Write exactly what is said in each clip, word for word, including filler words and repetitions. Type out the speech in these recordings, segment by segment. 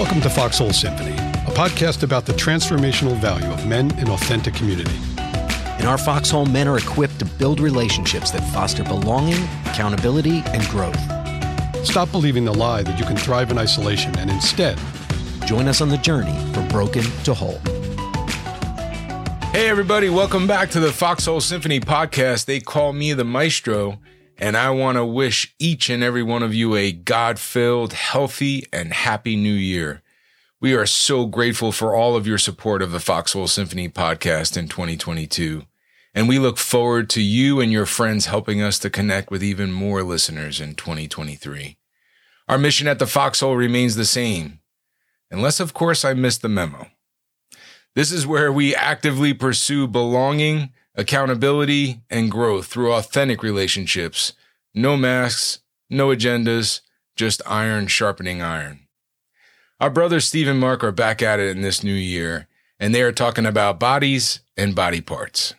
Welcome to Foxhole Symphony, a podcast about the transformational value of men in authentic community. In our Foxhole, men are equipped to build relationships that foster belonging, accountability, and growth. Stop believing the lie that you can thrive in isolation and instead join us on the journey from broken to whole. Hey everybody, welcome back to the Foxhole Symphony podcast. They call me the maestro, and I want to wish each and every one of you a God-filled, healthy, and happy new year. We are so grateful for all of your support of the Foxhole Symphony podcast in twenty twenty-two, and we look forward to you and your friends helping us to connect with even more listeners in twenty twenty-three. Our mission at the Foxhole remains the same, unless, of course, I missed the memo. This is where we actively pursue belonging, accountability, and growth through authentic relationships. No masks, no agendas, just iron sharpening iron. Our brothers Steve and Mark are back at it in this new year, and they are talking about bodies and body parts.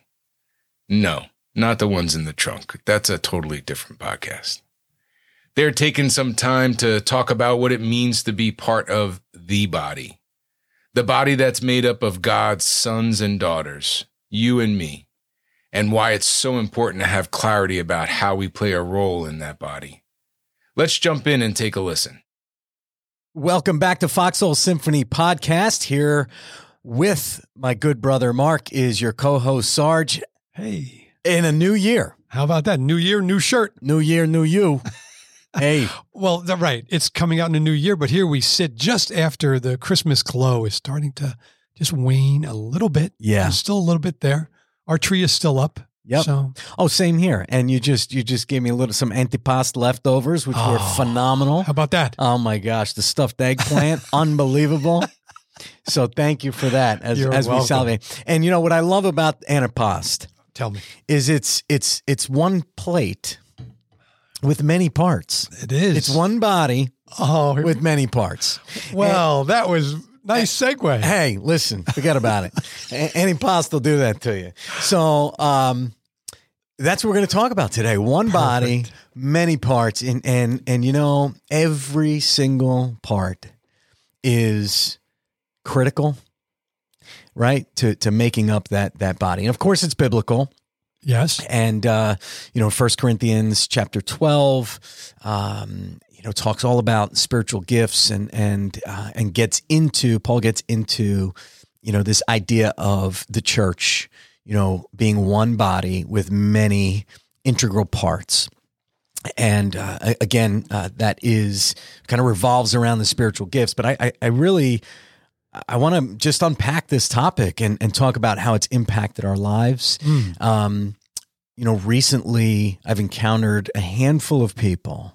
No, not the ones in the trunk. That's a totally different podcast. They're taking some time to talk about what it means to be part of the body. The body that's made up of God's sons and daughters, you and me, and why it's so important to have clarity about how we play a role in that body. Let's jump in and take a listen. Welcome back to Foxhole Symphony podcast. Here with my good brother Mark is your co-host Sarge. Hey, in a new year. How about that? New year, new shirt. New year, new you. Hey. Well, the- right. It's coming out in a new year, but here we sit just after the Christmas glow is starting to just wane a little bit. Yeah. There's still a little bit there. Our tree is still up. Yep. So. Oh, same here. And you just you just gave me a little some antipasto leftovers, which Oh, were phenomenal. How about that? Oh my gosh, the stuffed eggplant, unbelievable. So thank you for that as, You're as we welcome. salivate. And you know what I love about antipasto Tell me. is it's it's it's one plate with many parts. It is. It's one body Oh, with many parts. well, that was nice segue. Hey, listen, forget about it. A- Antipasto will do that to you. So um, that's what we're going to talk about today. One body, many parts, and and and you know, every single part is critical, right? To to making up that that body, and of course, it's biblical. Yes. And, uh, you know, First Corinthians chapter twelve, um, you know, talks all about spiritual gifts and, and, uh, and gets into, Paul gets into, you know, this idea of the church, you know, being one body with many integral parts. And, uh, again, uh, that is kind of revolves around the spiritual gifts, but I, I, I really, I want to just unpack this topic and, and talk about how it's impacted our lives. Mm. Um, you know, recently I've encountered a handful of people,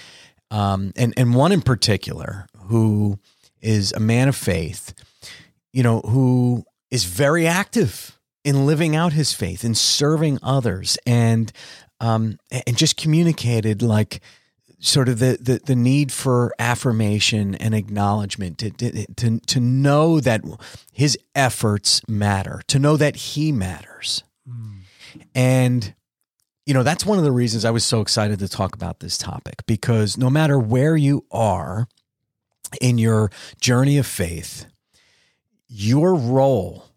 um, and, and one in particular who is a man of faith, you know, who is very active in living out his faith and serving others, and um, and just communicated like sort of the, the, the need for affirmation and acknowledgement, to, to, to know that his efforts matter, to know that he matters. Mm. And, you know, that's one of the reasons I was so excited to talk about this topic, because no matter where you are in your journey of faith, your role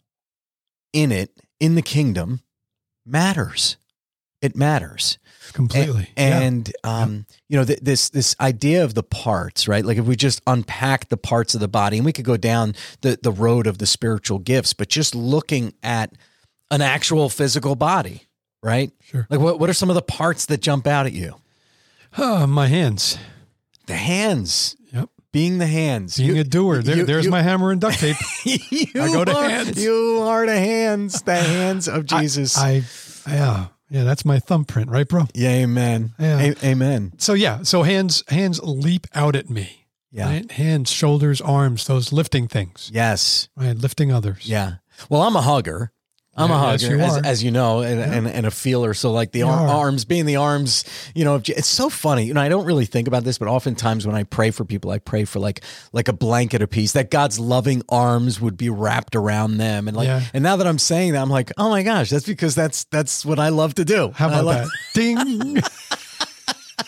in it, in the kingdom, matters. It matters. Completely. And, Yeah. and um, you know, th- this this idea of the parts, right? Like if we just unpack the parts of the body, and we could go down the, the road of the spiritual gifts, but just looking at an actual physical body, right? Sure. Like what, what are some of the parts that jump out at you? Oh, my hands. The hands. Yep. Being the hands. Being You- a doer. There, you- there's you- my hammer and duct tape. you I go to are, hands. You are the hands, the hands of Jesus. I, I yeah, yeah, that's my thumbprint, right, bro? yeah, amen. Yeah. A- amen. So yeah, so hands, hands leap out at me. Yeah. Right? Hands, shoulders, arms, those lifting things. Yes. Right, lifting others. Yeah. Well, I'm a hugger. I'm Yeah, a yes, hugger, you as, are. as you know, and, Yeah. and, and a feeler. So like the You ar- are. arms, being the arms, you know, it's so funny. You know, I don't really think about this, but oftentimes when I pray for people, I pray for like like a blanket of peace, that God's loving arms would be wrapped around them. And like, Yeah. and now that I'm saying that, I'm like, oh my gosh, that's because that's that's what I love to do. How I about love- that? Ding.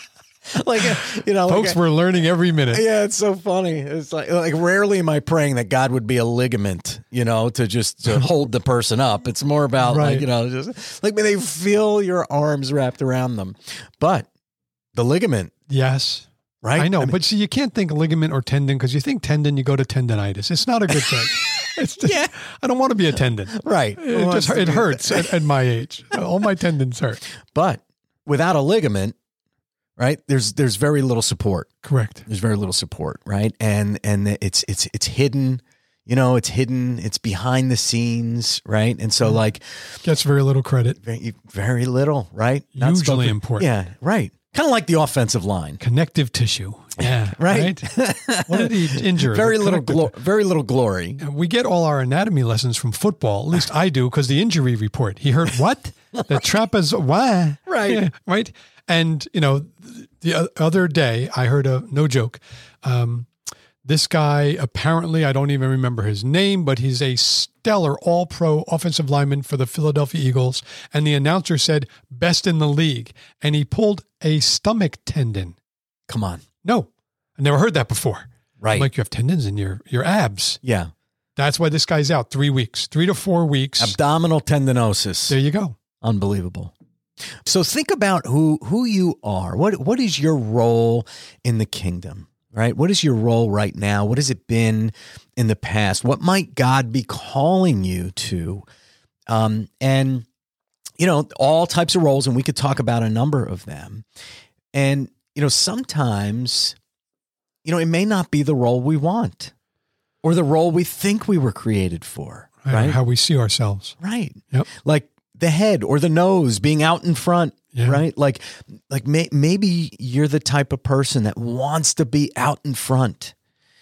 like, you know, Folks, like, we're learning every minute. yeah, it's so funny. It's like, like rarely am I praying that God would be a ligament, you know, to just to hold the person up. It's more about Right. like, you know, just like, may they feel your arms wrapped around them. But the ligament, Yes. right? I know, I mean, but see, you can't think ligament or tendon because you think tendon, you go to tendonitis. It's not a good thing. It's just, Yeah. I don't want to be a tendon. right. It just it hurts at, at my age. All my tendons hurt. But without a ligament, right? There's there's very little support. Correct. There's very little support, right? And and it's it's it's hidden, you know, it's hidden, it's behind the scenes, right? And so like Gets very little credit. very, very little, right? Not Usually spoken- important. Yeah, right. Kind of like the offensive line. Connective tissue. Yeah. Right. What did he injure? Very The little connective- glo- very little glory. We get all our anatomy lessons from football. At least I do, because the injury report. He hurt what? The trapezoid. Why? Right. Yeah, right. And you know, the o- other day I heard a no joke. Um, this guy apparently, I don't even remember his name, but he's a stellar All-Pro offensive lineman for the Philadelphia Eagles. And the announcer said best in the league, and he pulled a stomach tendon. Come on. No, I never heard that before. Right. Like you have tendons in your your abs. yeah. That's why this guy's out three weeks, three to four weeks. Abdominal tendinosis. There you go. Unbelievable. So think about who who you are. What what is your role in the kingdom, right? What is your role right now? What has it been in the past? What might God be calling you to? Um, and, you know, all types of roles, and we could talk about a number of them. And, you know, sometimes, you know, it may not be the role we want or the role we think we were created for, Right. right? How we see ourselves. Right. Yep. Like the head or the nose being out in front, Yeah. right? Like, like may, maybe you're the type of person that wants to be out in front.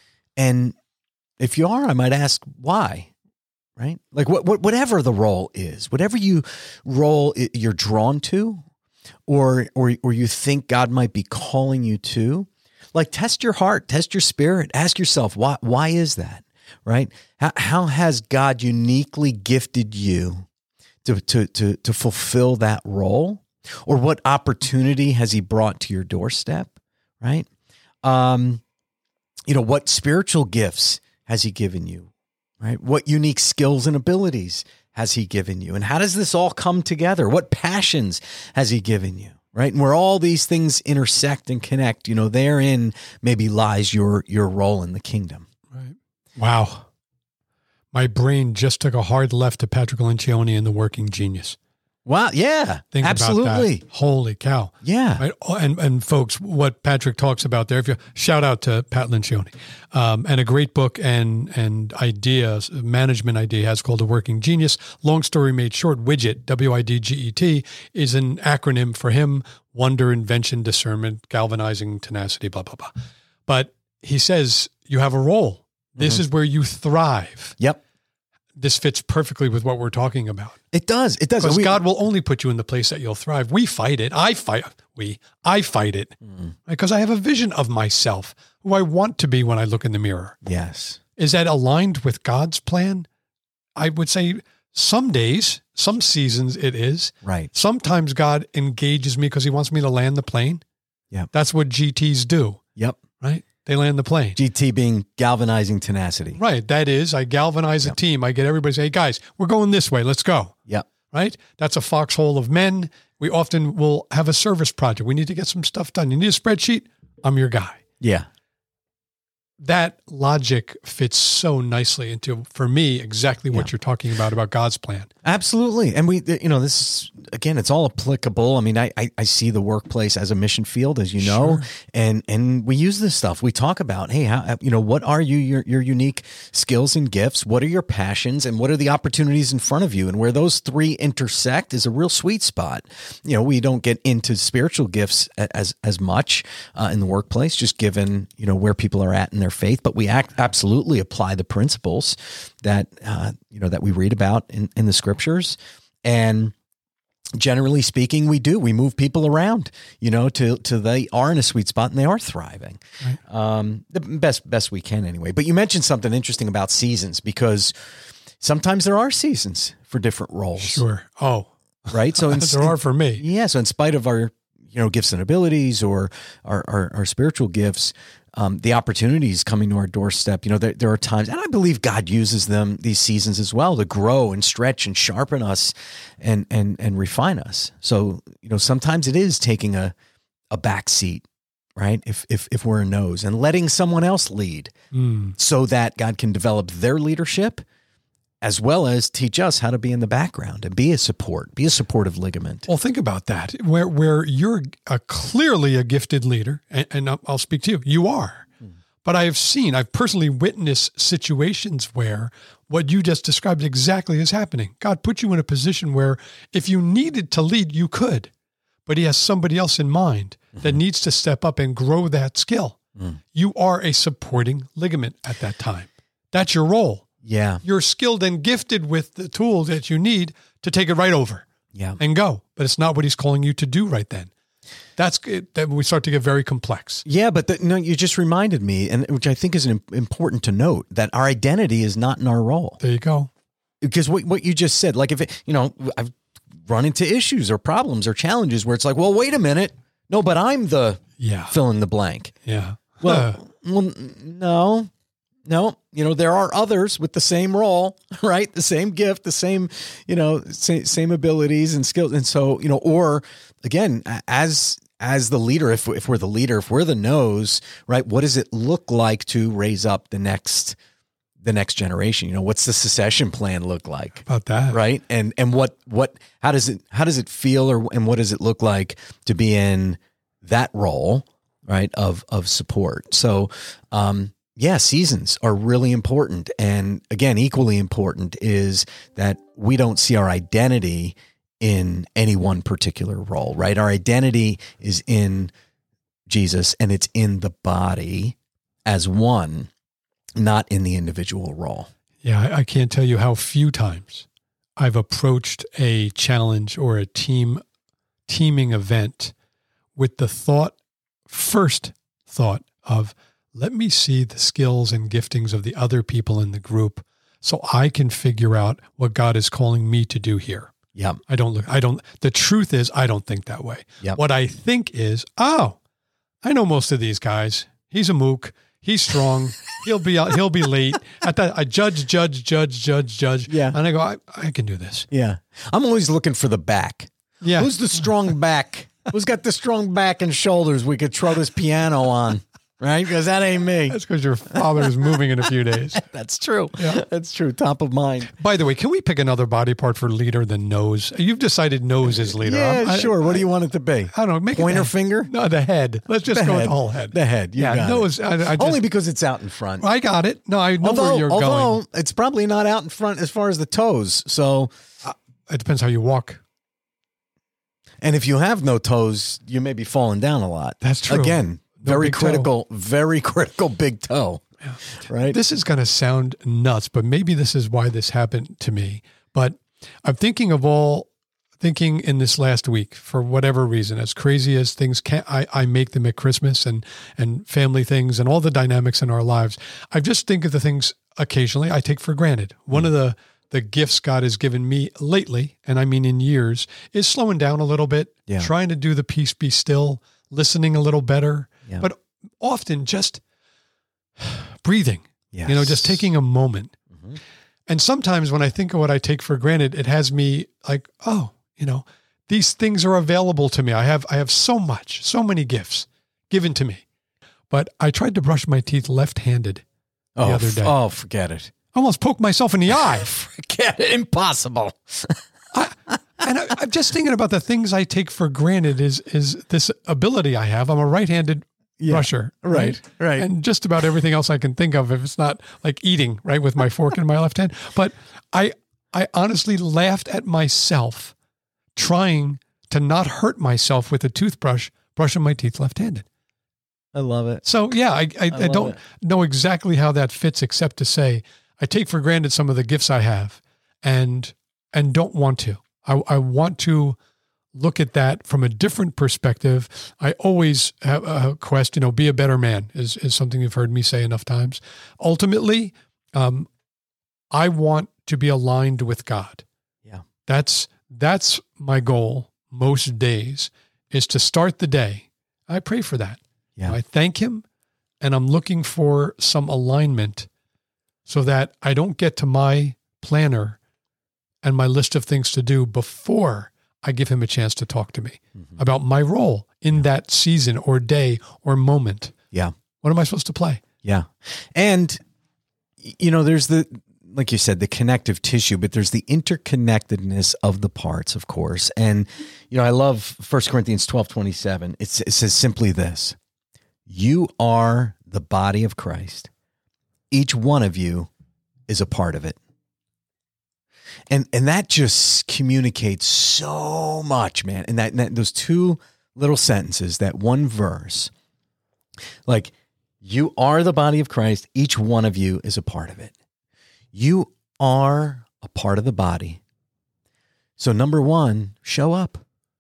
And if you are, I might ask why, right? Like what, what whatever the role is, whatever you role i- you're drawn to, or, or, or you think God might be calling you to, like test your heart, test your spirit, ask yourself, why, why is that? Right? How, how has God uniquely gifted you to, to, to, to fulfill that role? Or what opportunity has he brought to your doorstep? Right? Um, you know, what spiritual gifts has he given you? Right? What unique skills and abilities has he given you? And how does this all come together? What passions has he given you? Right? And where all these things intersect and connect, you know, therein maybe lies your, your role in the kingdom. Right. Wow. My brain just took a hard left to Patrick Lencioni and the Working Genius. Wow. Yeah, Think absolutely. about that. Holy cow. Yeah. Right. Oh, And, and folks, what Patrick talks about there, if you shout out to Pat Lencioni, um, and a great book and, and ideas, management idea has called The Working Genius. Long story made short, WIDGET, W I D G E T, is an acronym for him: wonder, invention, discernment, galvanizing, tenacity, blah, blah, blah. But he says you have a role. This Mm-hmm. is where you thrive. Yep. This fits perfectly with what we're talking about. It does. It does. Because We- God will only put you in the place that you'll thrive. We fight it. I fight. We. I fight it because I have a vision of myself, who I want to be when I look in the mirror. Yes. Is that aligned with God's plan? I would say some days, some seasons it is. Right. Sometimes God engages me because he wants me to land the plane. Yeah. That's what G Ts do, Yep. right? They land the plane. G T being galvanizing tenacity. Right. That is, I galvanize a team. I get everybody to say, hey, guys, we're going this way. Let's go. Yep. Right? That's a foxhole of men. We often will have a service project. We need to get some stuff done. You need a spreadsheet? I'm your guy. Yeah. That logic fits so nicely into, for me, exactly what Yeah. you're talking about, about God's plan. Absolutely. And we, you know, this is, again, it's all applicable. I mean, I, I, I see the workplace as a mission field, as you know, Sure. and, and we use this stuff. We talk about, hey, how, you know, what are you, your, your unique skills and gifts? What are your passions and what are the opportunities in front of you? And where those three intersect is a real sweet spot. You know, we don't get into spiritual gifts as, as much uh, in the workplace, just given, you know, where people are at in their faith, but we act, absolutely apply the principles that, uh, you know, that we read about in, in the scriptures. And generally speaking, we do, we move people around, you know, to, to they are in a sweet spot and they are thriving. Right. Um, the best, best we can anyway. But you mentioned something interesting about seasons, because sometimes there are seasons for different roles, Sure. Oh, right? So in, there are for me. yeah. So in spite of our you know, gifts and abilities or our, our, our spiritual gifts, um, the opportunities coming to our doorstep, you know, there, there are times, and I believe God uses them, these seasons as well, to grow and stretch and sharpen us and, and, and refine us. So, you know, sometimes it is taking a, a back seat, right? If, if, if we're a nose, and letting someone else lead Mm. so that God can develop their leadership, as well as teach us how to be in the background and be a support, be a supportive ligament. Well, think about that. Where where you're a, clearly a gifted leader, and, and I'll I'll speak to you. You are. Mm. But I have seen, I've personally witnessed situations where what you just described exactly is happening. God put you in a position where if you needed to lead, you could. But he has somebody else in mind mm-hmm. that needs to step up and grow that skill. Mm. You are a supporting ligament at that time. That's your role. Yeah. You're skilled and gifted with the tools that you need to take it right over yeah. and go. But it's not what he's calling you to do right then. That's it, that we start to get very complex. Yeah, but the, no, you just reminded me, and which I think is an, important to note, that our identity is not in our role. There you go. Because what, what you just said, like if it, you know, I've run into issues or problems or challenges where it's like, well, wait a minute. No, but I'm the yeah. fill in the blank. Yeah. Well, uh. well, no, no, you know, there are others with the same role, right? The same gift, the same, you know, same, same abilities and skills. And so, you know, or again, as, as the leader, if, if we're the leader, if we're the nose, right, what does it look like to raise up the next, the next generation? You know, what's the succession plan look like? About that. Right. And, and what, what, how does it, how does it feel or, and what does it look like to be in that role? Right. Of, of support. So, um, yeah, seasons are really important. And again, equally important is that we don't see our identity in any one particular role, right? Our identity is in Jesus, and it's in the body as one, not in the individual role. Yeah. I, I can't tell you how few times I've approached a challenge or a team teaming event with the thought First thought of, let me see the skills and giftings of the other people in the group so I can figure out what God is calling me to do here. Yeah. I don't look, I don't, the truth is I don't think that way. Yep. What I think is, oh, I know most of these guys. He's a mook. He's strong. He'll be out, he'll be late. At that, I judge, judge, judge, judge, judge. Yeah. And I go, I, I can do this. Yeah. I'm always looking for the back. Yeah. Who's the strong back? Who's got the strong back and shoulders we could throw this piano on, right? Because that ain't me. That's because your father is moving in a few days. That's true. Yeah. That's true. Top of mind. By the way, can we pick another body part for leader than nose? You've decided nose is leader. Yeah, I, sure. I, what do you want it to be? I don't know. Make Pointer it the, finger? No, the head. Let's just the go head. with the whole head. The head. You yeah, got nose. it. I, I just, Only because it's out in front. I got it. No, I know although, where you're although going. It's probably not out in front as far as the toes. So uh, it depends how you walk. And if you have no toes, you may be falling down a lot. That's true. Again, No very big toe. critical, very critical big toe. Yeah. Right? This is going to sound nuts, but maybe this is why this happened to me. But I'm thinking of all, thinking in this last week, for whatever reason, as crazy as things can, I, I make them at Christmas and, and family things and all the dynamics in our lives. I just think of the things occasionally I take for granted. One mm. of the The gifts God has given me lately, and I mean in years, is slowing down a little bit, yeah. trying to do the peace be still, listening a little better, yeah. but often just breathing, yes. you know, just taking a moment. Mm-hmm. And sometimes when I think of what I take for granted, it has me like, oh, you know, these things are available to me. I have, I have so much, so many gifts given to me. But I tried to brush my teeth left-handed the oh, other day. Oh, forget it. I almost poked myself in the eye. Forget it. Impossible. I, and I, I'm just thinking about the things I take for granted is is this ability I have. I'm a right-handed yeah, brusher. Right, right, right. And just about everything else I can think of, if it's not like eating, right, with my fork in my left hand. But I I honestly laughed at myself trying to not hurt myself with a toothbrush, brushing my teeth left-handed. I love it. So, yeah, I, I, I, I don't it. know exactly how that fits, except to say I take for granted some of the gifts I have and and don't want to. I, I want to look at that from a different perspective. I always have a quest, you know, be a better man is, is something you've heard me say enough times. Ultimately, um, I want to be aligned with God. Yeah. That's, that's my goal most days, is to start the day. I pray for that. Yeah. I thank him, and I'm looking for some alignment so that I don't get to my planner and my list of things to do before I give him a chance to talk to me mm-hmm. about my role in that season or day or moment. Yeah. What am I supposed to play? Yeah. And, you know, there's the, like you said, the connective tissue, but there's the interconnectedness of the parts, of course. And, you know, I love First Corinthians twelve twenty-seven. It's, it says simply this: you are the body of Christ. Each one of you is a part of it. And and that just communicates so much, man. And that, and that those two little sentences, that one verse, like, you are the body of Christ. Each one of you is a part of it. You are a part of the body. So number one, show up.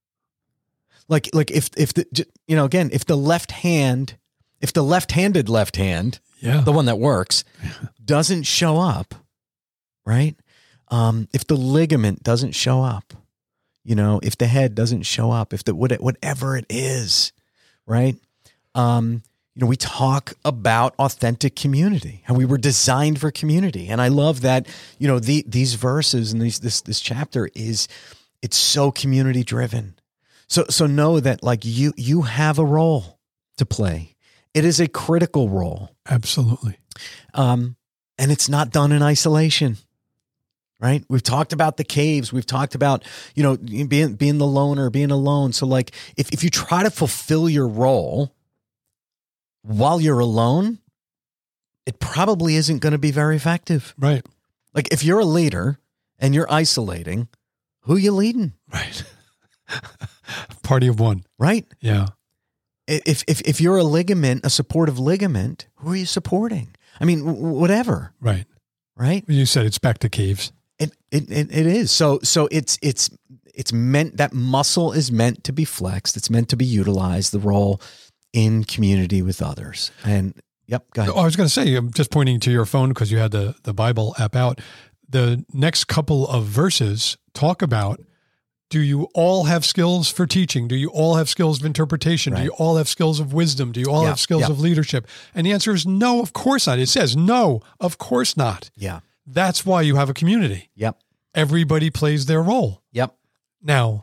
Like, like if, if the, you know, again, if the left hand, if the left-handed left hand, yeah, the one that works, doesn't show up, right? Um, if the ligament doesn't show up, you know, if the head doesn't show up, if the, whatever it is, right? Um, You know, we talk about authentic community, how we were designed for community. And I love that, you know, the, these verses and these, this, this chapter is, it's so community driven. So, so know that, like, you, you have a role to play. It is a critical role. Absolutely. Um, and it's not done in isolation, right? We've talked about the caves. We've talked about, you know, being, being the loner, being alone. So, like, if, if you try to fulfill your role while you're alone, it probably isn't going to be very effective. Right. Like, if you're a leader and you're isolating, who are you leading? Right. Party of one. Right. Yeah. If, if, if you're a ligament, a supportive ligament, who are you supporting? I mean, w- whatever. Right. Right. You said it's back to caves. It, it, it, it is. So, so it's, it's, it's meant, that muscle is meant to be flexed. It's meant to be utilized, the role in community with others. And yep, go ahead. Oh, I was going to say, I'm just pointing to your phone because you had the, the Bible app out. The next couple of verses talk about, do you all have skills for teaching? Do you all have skills of interpretation? Right. Do you all have skills of wisdom? Do you all Yeah, have skills yeah. of leadership? And the answer is no, of course not. It says no, of course not. Yeah. That's why you have a community. Yep. Everybody plays their role. Yep. Now,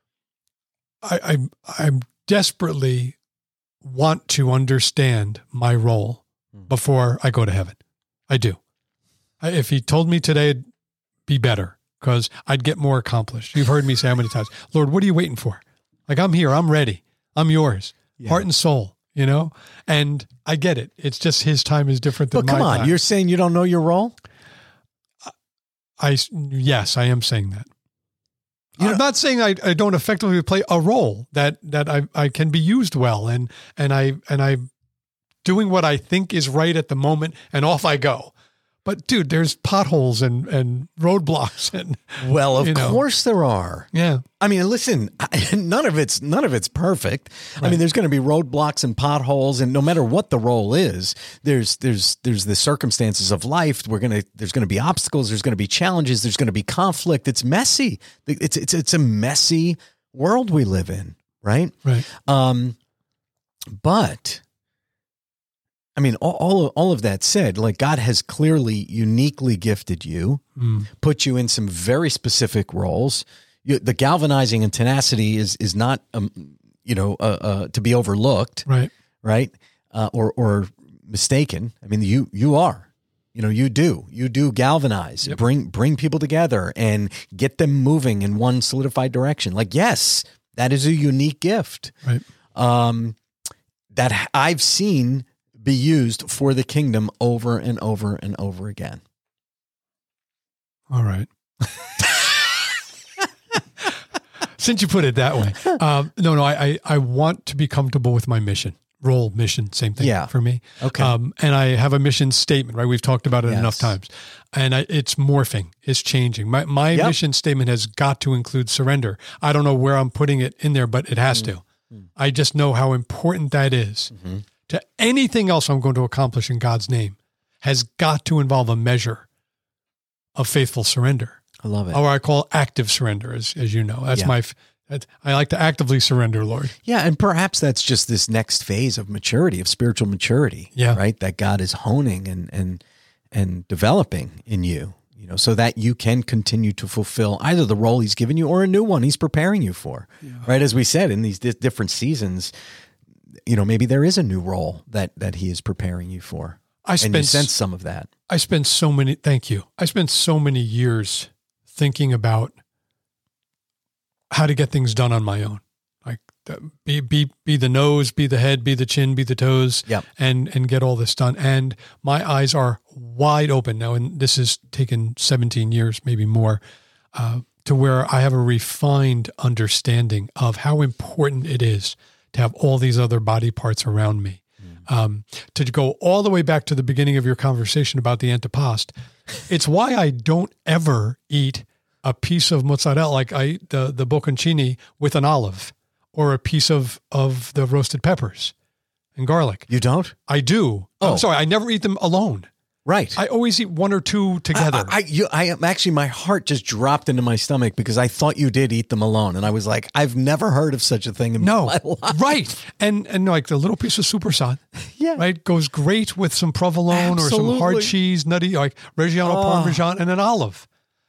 I, I, I'm desperately want to understand my role before I go to heaven. I do. I, if he told me today, it'd be better because I'd get more accomplished. You've heard me say how many times, Lord, what are you waiting for? Like, I'm here. I'm ready. I'm yours. Yeah. Heart and soul, you know? And I get it. It's just his time is different than Well, my come on. time. You're saying you don't know your role? I, yes, I am saying that. You I'm know- not saying I, I don't effectively play a role that, that I, I can be used well and, and I, and I'm doing what I think is right at the moment and off I go. But dude, there's potholes and, and roadblocks and Well, of you know. course there are. yeah. I mean, listen, none of it's none of it's perfect. I Right. mean, there's going to be roadblocks and potholes, and no matter what the role is, there's there's there's the circumstances of life. We're gonna there's going to be obstacles. There's going to be challenges. There's going to be conflict. It's messy. It's it's it's a messy world we live in, right? Right. Um, but I mean, all all of, all of that said, like, God has clearly uniquely gifted you, Mm. put you in some very specific roles. You, the galvanizing and tenacity is is not, um, you know, uh, uh, to be overlooked, Right. right? Uh, or or mistaken. I mean, you you are, you know, you do you do galvanize, Yep. bring bring people together and get them moving in one solidified direction. Like, yes, that is a unique gift. Right. Um, that I've seen be used for the kingdom over and over and over again. All right. Since you put it that way. Um, no, no, I, I, I want to be comfortable with my mission. Role, mission, same thing Yeah. for me. Okay. Um, and I have a mission statement, right? We've talked about it Yes. enough times. And I, it's morphing, it's changing. My my Yep. mission statement has got to include surrender. I don't know where I'm putting it in there, but it has to. I just know how important that is. Mm-hmm. To anything else I'm going to accomplish in God's name has got to involve a measure of faithful surrender. I love it. Or I call active surrender, as as you know. That's Yeah. my I like to actively surrender, Lord. Yeah, and perhaps that's just this next phase of maturity, of spiritual maturity, Yeah. right? That God is honing and and and developing in you, you know, so that you can continue to fulfill either the role he's given you or a new one he's preparing you for, Yeah. right? As we said, in these di- different seasons, you know, maybe there is a new role that that he is preparing you for. I And spent you sense some of that. I spent so many, thank you. I spent so many years thinking about how to get things done on my own. Like uh, be, be, be the nose, be the head, be the chin, be the toes, Yep. and, and get all this done. And my eyes are wide open now. And this has taken seventeen years, maybe more, uh, to where I have a refined understanding of how important it is to have all these other body parts around me. Um, to go all the way back to the beginning of your conversation about the antipasto, it's why I don't ever eat a piece of mozzarella, like I eat the, the bocconcini with an olive, or a piece of, of the roasted peppers and garlic. You don't? I do. Oh. I'm sorry. I never eat them alone. Right. I always eat one or two together. I, I, you, I am actually, my heart just dropped into my stomach because I thought you did eat them alone. And I was like, I've never heard of such a thing in no, my life. right. And, and like the little piece of supersad, Yeah. right, goes great with some provolone or some hard Absolutely. cheese, nutty, like Reggiano Oh. Parmesan and an olive.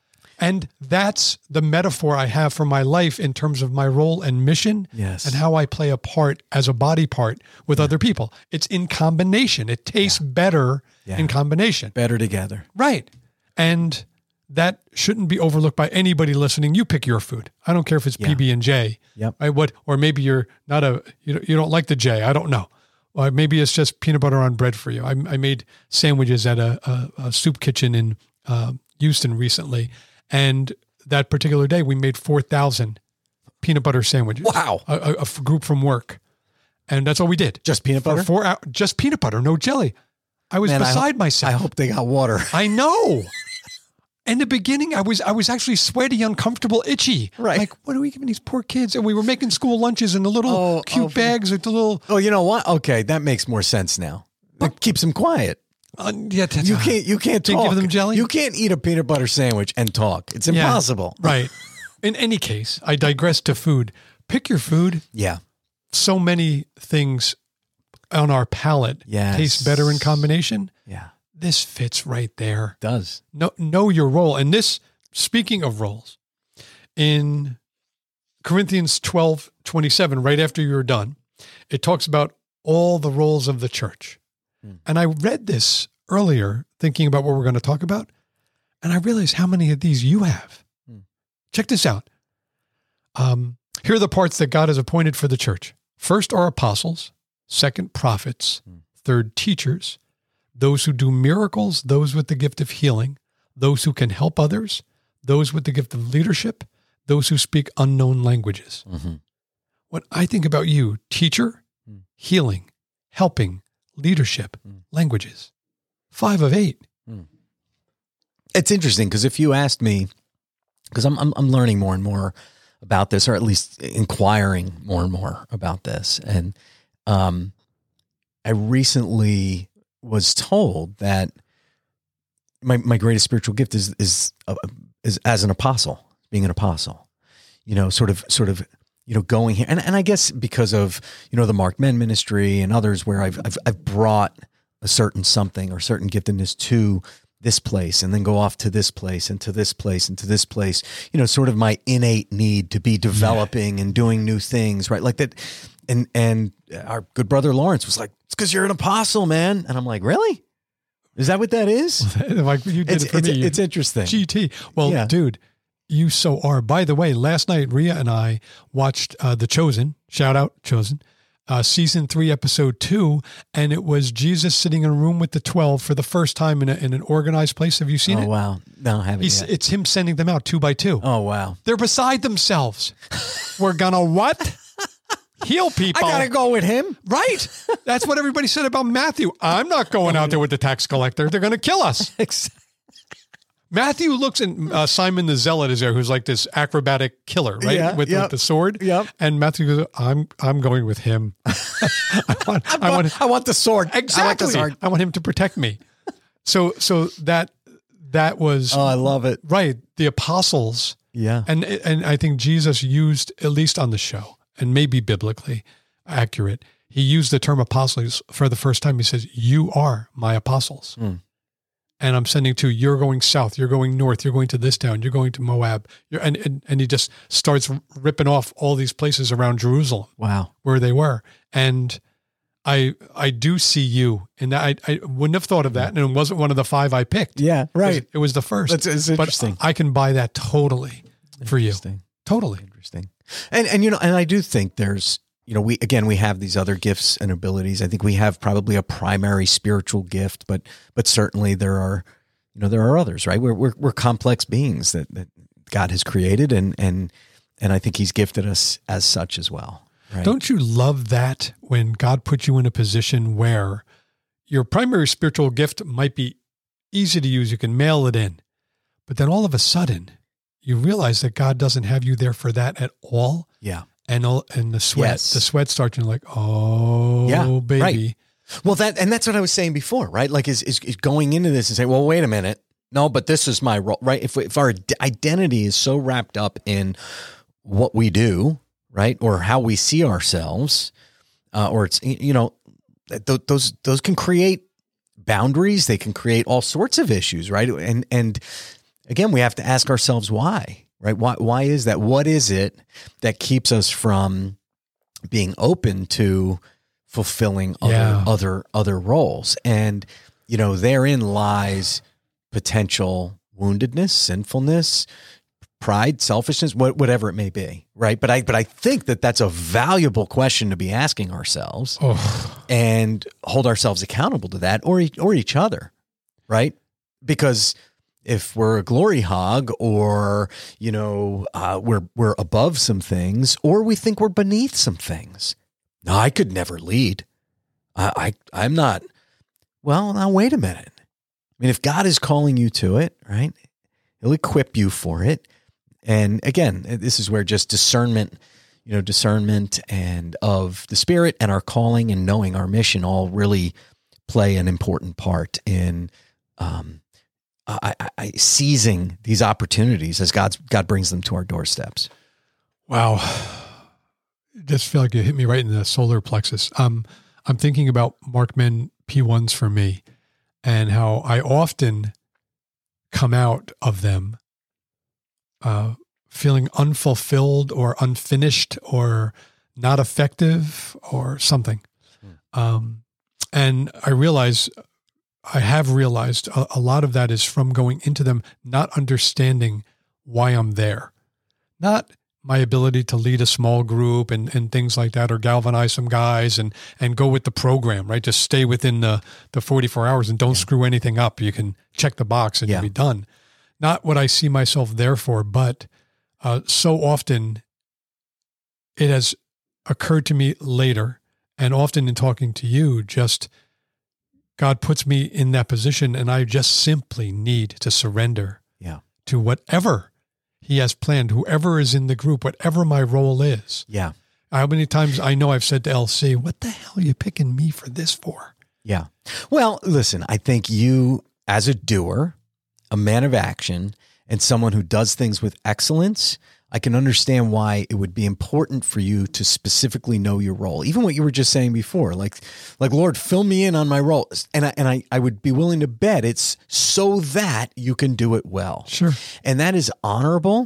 And that's the metaphor I have for my life in terms of my role and mission, Yes. and how I play a part as a body part with other people. It's in combination. It tastes better Yeah. in combination. Better together. Right. And that shouldn't be overlooked by anybody listening. You pick your food. I don't care if it's Yeah. P B and J. Yep. Right? What, or maybe you're not a, you don't, you don't like the J. I don't know. Or maybe it's just peanut butter on bread for you. I, I made sandwiches at a, a, a soup kitchen in uh, Houston recently. And that particular day, we made four thousand peanut butter sandwiches. Wow. A, a, a f- group from work. And that's all we did. Just peanut For butter? four hours, just peanut butter, no jelly. I was Man, I beside hope- myself. I hope they got water. I know. In the beginning, I was I was actually sweaty, uncomfortable, itchy. Right. Like, what are we giving these poor kids? And we were making school lunches in the little Oh, cute oh. bags with the little. Oh, you know what? Okay, that makes more sense now. It keeps them quiet. Uh, yeah, that's, You can't. You can't Didn't talk. give them jelly? You can't eat a peanut butter sandwich and talk. It's Yeah, impossible. right. In any case, I digress to food. Pick your food. Yeah. So many things on our palate Yes. taste better in combination. Yeah. This fits right there. It does. Know, know your role. And this, speaking of roles, in Corinthians twelve twenty-seven, right after you're done, it talks about all the roles of the church. Hmm. And I read this earlier, thinking about what we're going to talk about, and I realized how many of these you have. Hmm. Check this out. Um, here are the parts that God has appointed for the church. First are apostles, second prophets, Hmm. third teachers, those who do miracles, those with the gift of healing, those who can help others, those with the gift of leadership, those who speak unknown languages. Mm-hmm. When I think about you, teacher, Hmm. healing, helping, leadership, Hmm. languages, five of eight. It's interesting because if you asked me, because I'm, I'm I'm learning more and more about this, or at least inquiring more and more about this, and um, I recently was told that my my greatest spiritual gift is is uh, is as an apostle, being an apostle. You know, sort of sort of you know going here, and and I guess because of you know the Mark Men ministry and others, where I've I've, I've brought a certain something or certain giftedness to this place and then go off to this place and to this place and to this place, you know, sort of my innate need to be developing and doing new things, right? Like that. And, and our good brother Lawrence was like, it's because you're an apostle, man. And I'm like, really? Is that what that is? Like you did It's, it for it's, me. it's interesting. G T. Well, Yeah. dude, you so are. By the way, last night, Rhea and I watched uh, The Chosen. Shout out, Chosen. Uh, season three, episode two, and it was Jesus sitting in a room with the twelve for the first time in, a, in an organized place. Have you seen Oh, it? wow. No, I haven't He's, yet. it's him sending them out two by two. Oh, wow. They're beside themselves. We're gonna what? Heal I people. got to go with him. Right. That's what everybody said about Matthew. I'm not going out there with the tax collector. They're going to kill us. Matthew looks, and uh, Simon the Zealot is there, who's like this acrobatic killer, right? Yeah, with, yep. with the sword. Yep. And Matthew goes, I'm I'm going with him. I want, I want, I want the sword. I want exactly. the sword. I want him to protect me. So so that that was Oh, I love it. right. The apostles Yeah. And and I think Jesus used, at least on the show, and maybe biblically accurate, he used the term apostles for the first time. He says, you are my apostles. Mm. And I'm sending to, you're going south, you're going north, you're going to this town, you're going to Moab. You're, and, and, and he just starts ripping off all these places around Jerusalem. Wow. Where they were. And I I do see you in that. I, I wouldn't have thought of that. And it wasn't one of the five I picked. Yeah, right. It was, it was the first. That's it's interesting. But I can buy that totally for you. Totally. Interesting. And, and, you know, and I do think there's, you know, we, again, we have these other gifts and abilities. I think we have probably a primary spiritual gift, but, but certainly there are, you know, there are others, right? We're, we're, we're complex beings that, that God has created. And, and, and I think he's gifted us as such as well. Right? Don't you love that when God puts you in a position where your primary spiritual gift might be easy to use, you can mail it in, but then all of a sudden you realize that God doesn't have you there for that at all. Yeah. And all, and the sweat, Yes. the sweat starts, and you're like, oh, Yeah, baby. right. Well, that, and that's what I was saying before, right? Like is, is, is going into this and saying, well, wait a minute. No, but this is my role, right? If, if our identity is so wrapped up in what we do, right? Or how we see ourselves, uh, or it's, you know, th- those, those can create boundaries. They can create all sorts of issues, right? And, and again, we have to ask ourselves why, right? Why, why is that? What is it that keeps us from being open to fulfilling other, Yeah. other, other roles? And, you know, therein lies potential woundedness, sinfulness, pride, selfishness, what, whatever it may be, right? But I, but I think that that's a valuable question to be asking ourselves Oh, and hold ourselves accountable to that, or e- or each other, right? Because if we're a glory hog, or you know, uh, we're we're above some things, or we think we're beneath some things. No, I could never lead. I, I I'm not. Well, now wait a minute. I mean, if God is calling you to it, right? He'll equip you for it. And again, this is where just discernment, you know, discernment and of the Spirit and our calling and knowing our mission all really play an important part in um, I, I, I seizing these opportunities as God's God brings them to our doorsteps. wow. Just feel like you hit me right in the solar plexus. Um, I'm thinking about Markman P ones for me and how I often come out of them uh, feeling unfulfilled or unfinished or not effective or something. Hmm. Um, and I realize, I have realized a, a lot of that is from going into them, not understanding why I'm there, not my ability to lead a small group and, and things like that, or galvanize some guys and, and go with the program, right? Just stay within the, the forty-four hours and don't yeah. screw anything up. You can check the box and yeah. you'll be done. Not what I see myself there for, but uh, so often it has occurred to me later, and often in talking to you, just God puts me in that position and I just simply need to surrender yeah. to whatever he has planned, whoever is in the group, whatever my role is. Yeah. How many times I know I've said to L C, what the hell are you picking me for this for? Yeah. Well, listen, I think you as a doer, a man of action, and someone who does things with excellence, I can understand why it would be important for you to specifically know your role. Even what you were just saying before, like, like Lord, fill me in on my role. And I, and I, I would be willing to bet it's so that you can do it well. Sure. And that is honorable,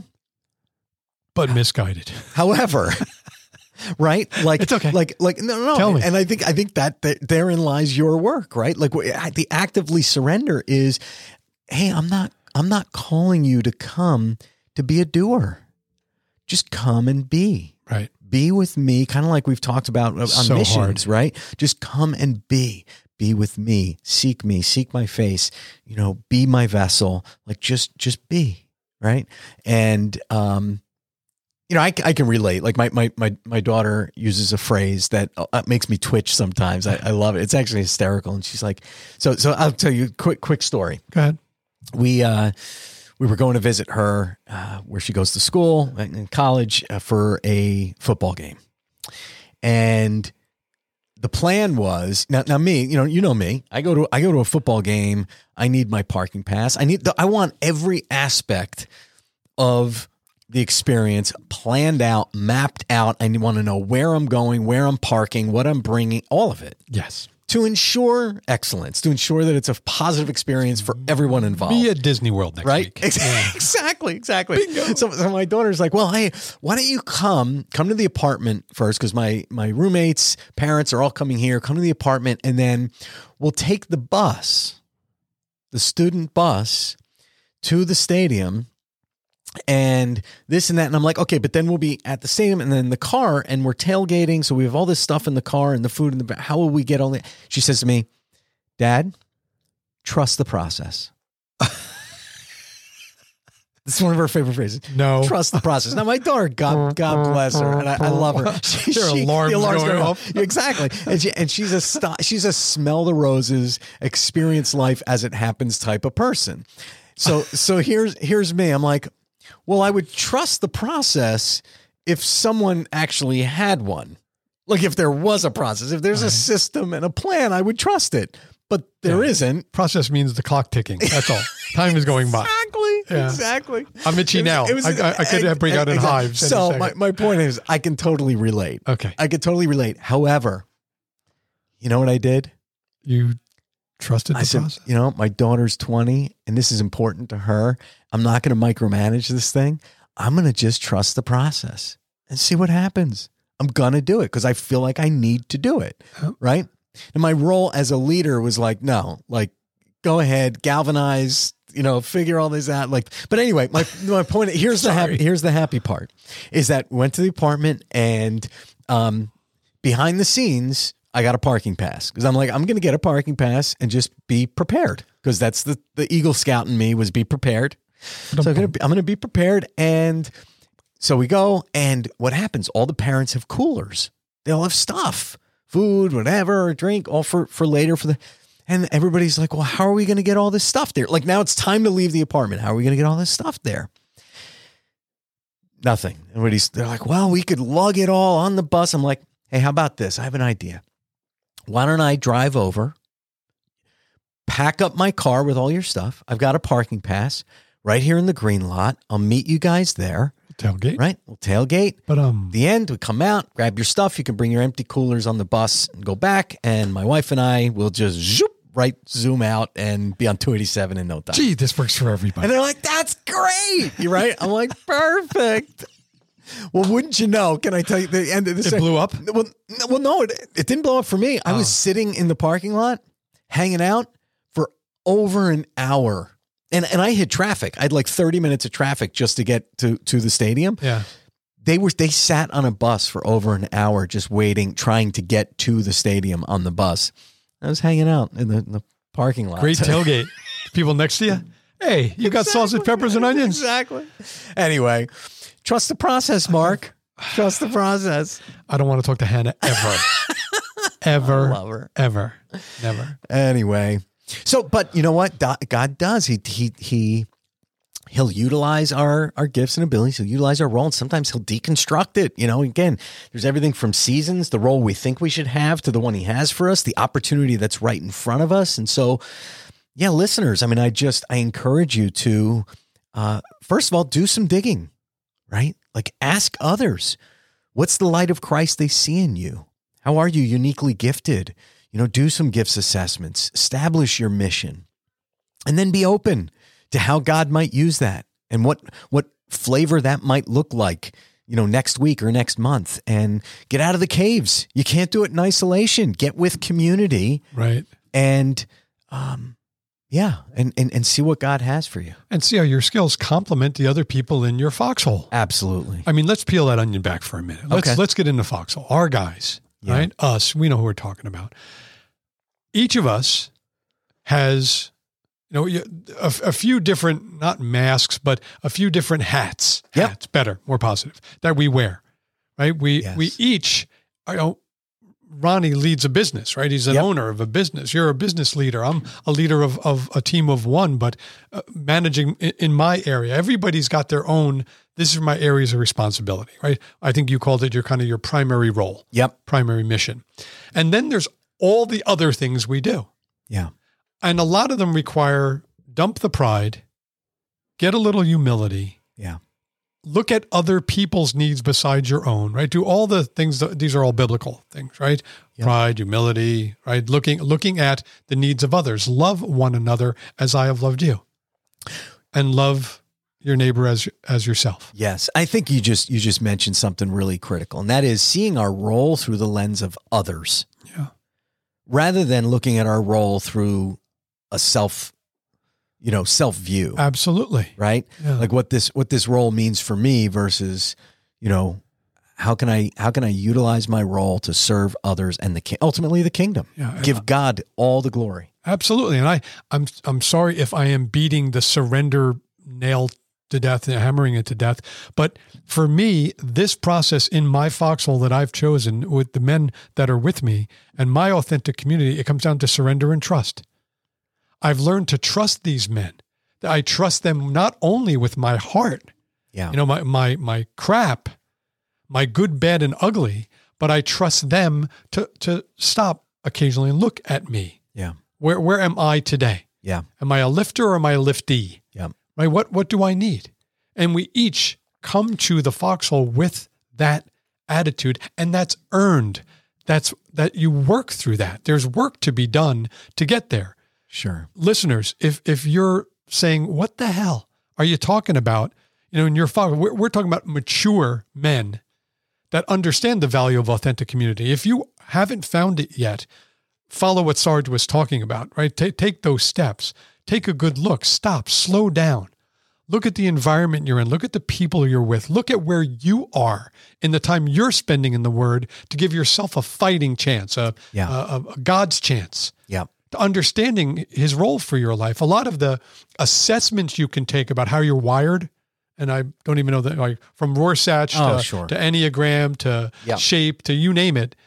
but misguided. However, right? Like, it's okay. Like, like, no, no. Tell me. And I think, I think that, that therein lies your work, right? Like the actively surrender is, hey, I'm not, I'm not calling you to come to be a doer. Just come and be. Right. Be with me, kind of like we've talked about on so missions, hard. Right? Just come and be. Be with me. Seek me. Seek my face. You know, be my vessel. Like just, just be. Right. And, um, you know, I, I can relate. Like my, my, my, my daughter uses a phrase that uh, makes me twitch sometimes. I, I love it. It's actually hysterical. And she's like, so, so I'll tell you a quick, quick story. Go ahead. We, uh, we were going to visit her, uh, where she goes to school in college uh, for a football game. And the plan was now, now me, you know, you know me, I go to, I go to a football game. I need my parking pass. I need the, I want every aspect of the experience, planned out, mapped out. I want to know where I'm going, where I'm parking, what I'm bringing, all of it. Yes. To ensure excellence, to ensure that it's a positive experience for everyone involved. Be at Disney World next right? week. Ex- Yeah. Exactly, exactly. So, so my daughter's like, well, hey, why don't you come, come to the apartment first? Because my, my roommates, parents are all coming here. Come to the apartment, and then we'll take the bus, the student bus, to the stadium, and this and that. And I'm like, okay, but then we'll be at the stadium and then the car, and we're tailgating. So we have all this stuff in the car and the food in the back. How will we get all that? She says to me, Dad, trust the process. It's one of her favorite phrases. No. Trust the process. Now, my daughter, God, God bless her, and I, I love her. She, There are she- alarms the alarms going go off. Exactly. And, she, and she's a st- she's a smell the roses, experience life as it happens type of person. So so here's here's me. I'm like, well, I would trust the process if someone actually had one. Like if there was a process, if there's a system and a plan, I would trust it. But there Yeah. isn't. Process means the clock ticking. That's all. Time is going by. Exactly. Yeah. Exactly. I'm itchy It was- now. it was- I, I could break out in exactly. hives. any So second. my, my point is, I can totally relate. okay. I can totally relate. However, you know what I did? You trusted the I said, process? you know, my daughter's twenty and this is important to her. I'm not going to micromanage this thing. I'm going to just trust the process and see what happens. I'm going to do it because I feel like I need to do it. Oh. Right. And my role as a leader was like, no, like, go ahead, galvanize, you know, figure all this out. Like, but anyway, my, my point, here's the happy, here's the happy part is that went to the apartment and, um, behind the scenes, I got a parking pass because I'm like, I'm going to get a parking pass and just be prepared because that's the, the Eagle Scout in me was be prepared. So I'm going to be, I'm going to be prepared. And so we go, and what happens? All the parents have coolers. They all have stuff, food, whatever, drink, all for, for later for the, and everybody's like, well, how are we going to get all this stuff there? Like now it's time to leave the apartment. How are we going to get all this stuff there? Nothing. Everybody's, they're like, well, we could lug it all on the bus. I'm like, hey, how about this? I have an idea. Why don't I drive over, pack up my car with all your stuff? I've got a parking pass right here in the green lot. I'll meet you guys there. Tailgate. Right? We'll tailgate. But um, The end, we come out, grab your stuff. You can bring your empty coolers on the bus and go back. And my wife and I will just zoop, right, zoom out and be on two eighty-seven in no time. gee, this works for everybody. And they're like, that's great. You're right. I'm like, perfect. Well, wouldn't you know? Can I tell you the end of this? It blew up? Well, no, well, no, it, it didn't blow up for me. I was Oh. sitting in the parking lot, hanging out for over an hour. And and I hit traffic. I had like thirty minutes of traffic just to get to, to the stadium. Yeah. They were they sat on a bus for over an hour just waiting, trying to get to the stadium on the bus. I was hanging out in the, in the parking lot. Great tailgate. People next to you. Hey, you got sausage, peppers, and onions. Exactly. Anyway, trust the process, Mark. Trust the process. I don't want to talk to Hannah ever. ever. Love her. Ever. Never. Anyway, so but you know what Do- God does? He he he he'll utilize our our gifts and abilities. He'll utilize our role, and sometimes he'll deconstruct it. You know, again, there's everything from seasons, the role we think we should have, to the one he has for us, the opportunity that's right in front of us. And so, yeah, listeners, I mean, I just I encourage you to uh, first of all do some digging, right? Like ask others, what's the light of Christ they see in you? How are you uniquely gifted? You know, do some gifts assessments, establish your mission, and then be open to how God might use that and what, what flavor that might look like, you know, next week or next month, and get out of the caves. You can't do it in isolation. Get with community Right. and, um, yeah, and, and, and see what God has for you. And see how your skills complement the other people in your foxhole. Absolutely. I mean, let's peel that onion back for a minute. Let's, Okay. let's get into foxhole. Our guys, Yeah. right? Us, we know who we're talking about. Each of us has, you know, you- a, a few different, not masks, but a few different hats. Yep. Hats, better, more positive, that we wear, right? We Yes. we each, you know, Ronnie leads a business, right? He's an Yep. owner of a business. You're a business leader. I'm a leader of, of a team of one, but uh, managing in, in my area, everybody's got their own, this is my areas of responsibility, right? I think you called it your kind of your primary role, Yep. primary mission. And then there's all the other things we do. Yeah. And a lot of them require dump the pride, get a little humility, Yeah. look at other people's needs besides your own, right? Do all the things, that, these are all biblical things, right? Yep. Pride, humility, right? Looking, looking at the needs of others. Love one another as I have loved you, and love your neighbor as, as yourself. Yes. I think you just, you just mentioned something really critical, and that is seeing our role through the lens of others. Yeah. Rather than looking at our role through a self, you know, self view. Absolutely. Right. Yeah. Like what this, what this role means for me versus, you know, how can I, how can I utilize my role to serve others and the ki- ultimately the kingdom, yeah. give God all the glory. Absolutely. And I, I'm, I'm sorry if I am beating the surrender nail to death and hammering it to death. But for me, this process in my foxhole that I've chosen with the men that are with me and my authentic community, it comes down to surrender and trust. I've learned to trust these men. I trust them not only with my heart, yeah. you know, my, my, my crap, my good, bad, and ugly, but I trust them to, to stop occasionally and look at me. Yeah. Where, where am I today? Yeah. Am I a lifter or am I a liftee? Yeah. Right? What, what do I need? And we each come to the foxhole with that attitude, and that's earned. That's that you work through that. There's work to be done to get there. Sure. Listeners, if if you're saying, what the hell are you talking about? You know, in your foxhole, we're, we're talking about mature men that understand the value of authentic community. If you haven't found it yet, follow what Sarge was talking about, right? Take, take those steps. Take a good look. Stop. Slow down. Look at the environment you're in. Look at the people you're with. Look at where you are in the time you're spending in the Word to give yourself a fighting chance, a, yeah. a, a God's chance. Yeah. To understanding His role for your life. A lot of the assessments you can take about how you're wired, and I don't even know that, like from Rorschach oh, to, sure. to Enneagram to yep. shape to you name it,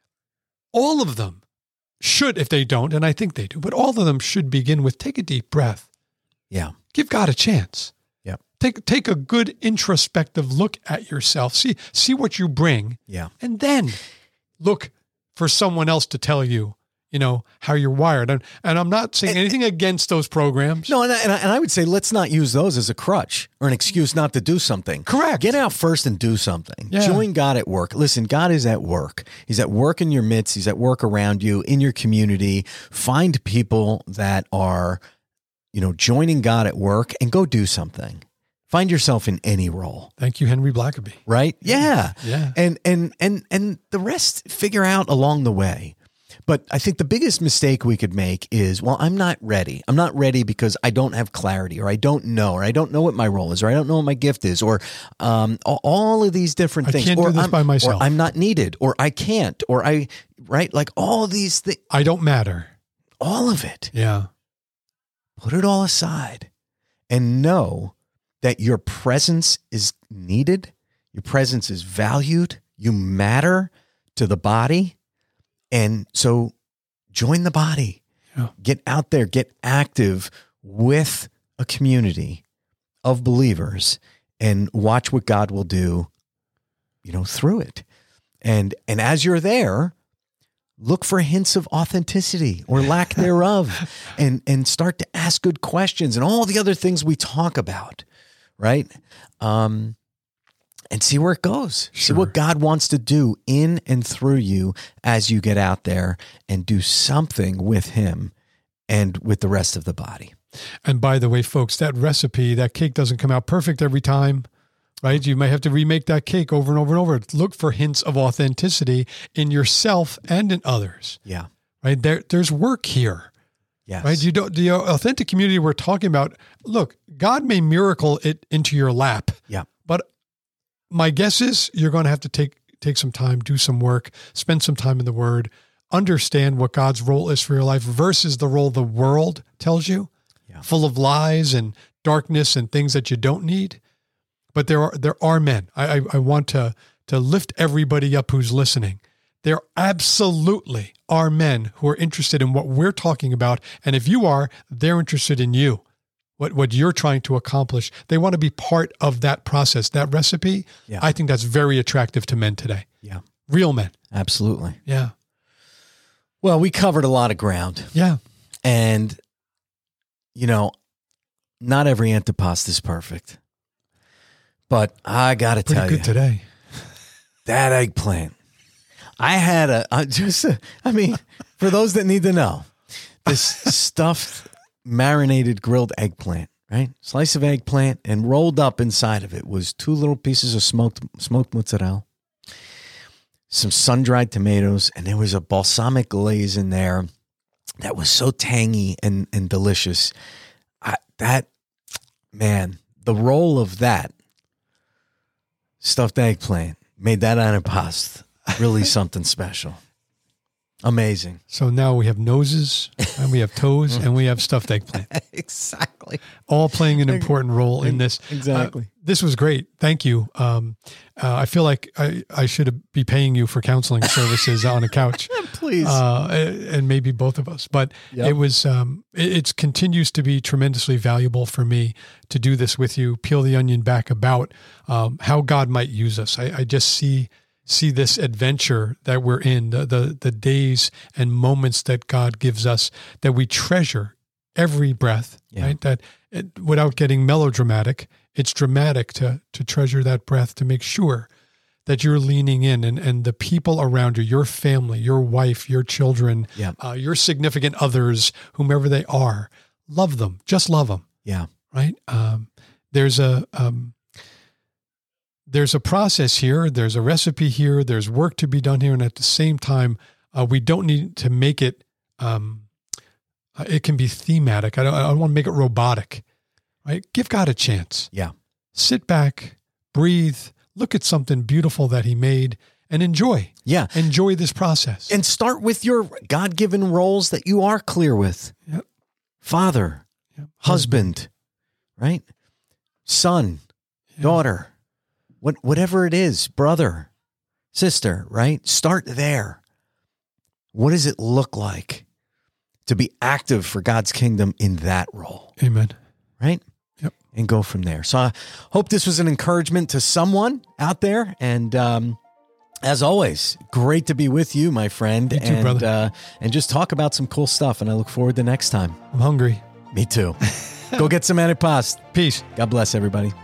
all of them should, if they don't, and I think they do, but all of them should begin with take a deep breath. Yeah. Give God a chance. Yeah. Take take a good introspective look at yourself. See see what you bring. Yeah. And then look for someone else to tell you, you know, how you're wired. And, and I'm not saying anything against those programs. No, and I, and I, and I would say let's not use those as a crutch or an excuse not to do something. Correct. Get out first and do something. Yeah. Join God at work. Listen, God is at work. He's at work in your midst. He's at work around you, in your community. Find people that are, you know, joining God at work and go do something. Find yourself in any role. Thank you, Henry Blackaby. Right? Yeah. Yeah. And and and and the rest figure out along the way. But I think the biggest mistake we could make is, well, I'm not ready. I'm not ready because I don't have clarity, or I don't know, or I don't know what my role is, or I don't know what my gift is, or um, all of these different I things. can't or do this I'm, by myself. Or I'm not needed, or I can't, or I, right? Like all these things. I don't matter. All of it. Yeah. Put it all aside and know that your presence is needed. Your presence is valued. You matter to the body. And so join the body, yeah. Get out there, get active with a community of believers and watch what God will do, you know, through it. And, and as you're there, look for hints of authenticity or lack thereof and, and start to ask good questions and all the other things we talk about, right? Um, And see where it goes. Sure. See what God wants to do in and through you as you get out there and do something with Him and with the rest of the body. And by the way, folks, that recipe, that cake doesn't come out perfect every time, right? You may have to remake that cake over and over and over. Look for hints of authenticity in yourself and in others. Yeah. Right? There, there's work here. Yes. Right? You don't, the authentic community we're talking about, look, God may miracle it into your lap. Yeah. But my guess is you're going to have to take take some time, do some work, spend some time in the Word, understand what God's role is for your life versus the role the world tells you, yeah. full of lies and darkness and things that you don't need. But there are there are men. I, I, I want to to lift everybody up who's listening. There absolutely are men who are interested in what we're talking about, and if you are, they're interested in you. What what you're trying to accomplish. They want to be part of that process, that recipe. Yeah. I think that's very attractive to men today. Yeah. Real men. Absolutely. Yeah. Well, we covered a lot of ground. Yeah. And, you know, not every Antipas is perfect. But I got to Pretty tell good you, today. that eggplant, I had a, I just, a, I mean, for those that need to know, this stuffed, marinated, grilled eggplant, right? Slice of eggplant, and rolled up inside of it was two little pieces of smoked smoked mozzarella, some sun-dried tomatoes, and there was a balsamic glaze in there that was so tangy and, and delicious. I, that, man, the roll of that stuffed eggplant made that antipasto really something special. Amazing. So now we have noses, and we have toes, and we have stuffed eggplant. Exactly. All playing an important role in this. Exactly. Uh, this was great. Thank you. Um, uh, I feel like I, I should be paying you for counseling services on a couch. Please. Uh, and maybe both of us. But Yep. it was, um, it, it continues to be tremendously valuable for me to do this with you, peel the onion back about um, how God might use us. I, I just see see this adventure that we're in, the, the the days and moments that God gives us, that we treasure every breath, Yeah. right? That it, without getting melodramatic, it's dramatic to to treasure that breath, to make sure that you're leaning in, and, and the people around you, your family, your wife, your children, Yeah. uh, your significant others, whomever they are, love them, just love them, Yeah. right? Um, there's a... Um, There's a process here, there's a recipe here, there's work to be done here, and at the same time, uh, we don't need to make it, um, uh, it can be thematic. I don't, I don't want to make it robotic, right? Give God a chance. Yeah. Sit back, breathe, look at something beautiful that he made, and enjoy. Yeah. Enjoy this process. And start with your God-given roles that you are clear with. Yep. Father, Yep. husband, right? Son, Yeah. daughter, what, whatever it is, brother, sister, right? Start there. What does it look like to be active for God's kingdom in that role, Amen. right? Yep. And go from there. So I hope this was an encouragement to someone out there. And um, as always, great to be with you, my friend. You too, and, brother. Uh, and just talk about some cool stuff. And I look forward to next time. I'm hungry. Me too. Go get some antipasto. Peace. God bless everybody.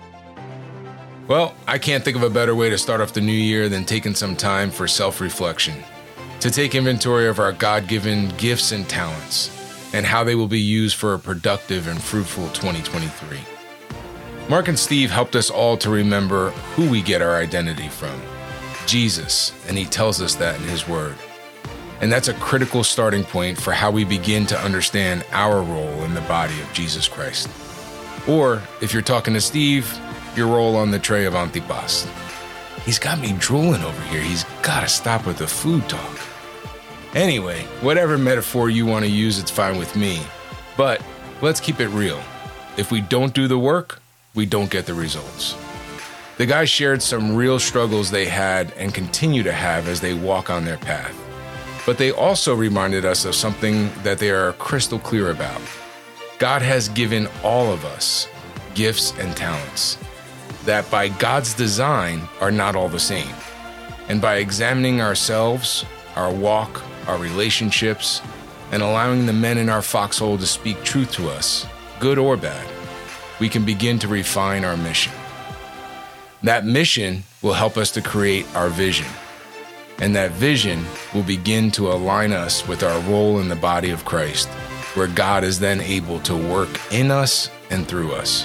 Well, I can't think of a better way to start off the new year than taking some time for self-reflection, to take inventory of our God-given gifts and talents, and how they will be used for a productive and fruitful twenty twenty-three. Mark and Steve helped us all to remember who we get our identity from, Jesus, and he tells us that in his word. And that's a critical starting point for how we begin to understand our role in the body of Jesus Christ. Or, if you're talking to Steve, your role on the tray of antipasto. He's got me drooling over here. He's got to stop with the food talk. Anyway, whatever metaphor you want to use, it's fine with me. But let's keep it real. If we don't do the work, we don't get the results. The guys shared some real struggles they had and continue to have as they walk on their path. But they also reminded us of something that they are crystal clear about. God has given all of us gifts and talents that by God's design are not all the same. And by examining ourselves, our walk, our relationships, and allowing the men in our foxhole to speak truth to us, good or bad, we can begin to refine our mission. That mission will help us to create our vision. And that vision will begin to align us with our role in the body of Christ, where God is then able to work in us and through us.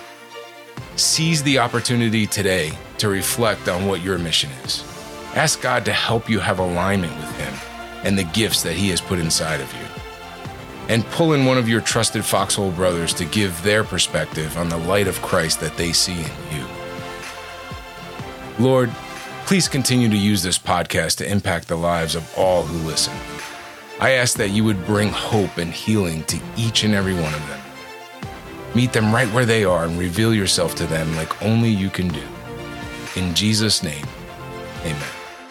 Seize the opportunity today to reflect on what your mission is. Ask God to help you have alignment with him and the gifts that he has put inside of you. And pull in one of your trusted foxhole brothers to give their perspective on the light of Christ that they see in you. Lord, please continue to use this podcast to impact the lives of all who listen. I ask that you would bring hope and healing to each and every one of them. Meet them right where they are and reveal yourself to them like only you can do. In Jesus' name, amen.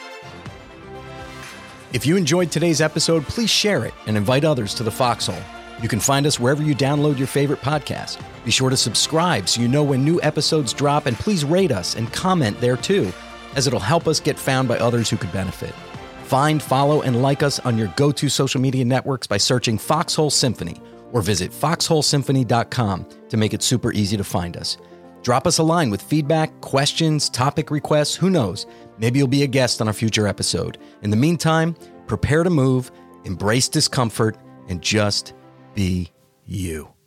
If you enjoyed today's episode, please share it and invite others to the Foxhole. You can find us wherever you download your favorite podcast. Be sure to subscribe so you know when new episodes drop, and please rate us and comment there too, as it'll help us get found by others who could benefit. Find, follow, and like us on your go-to social media networks by searching Foxhole Symphony, or visit foxhole symphony dot com to make it super easy to find us. Drop us a line with feedback, questions, topic requests. Who knows? Maybe you'll be a guest on a future episode. In the meantime, prepare to move, embrace discomfort, and just be you.